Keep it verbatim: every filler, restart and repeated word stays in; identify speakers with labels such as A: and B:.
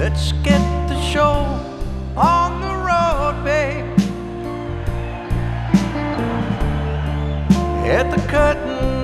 A: Let's get the show on the road, babe. At the curtain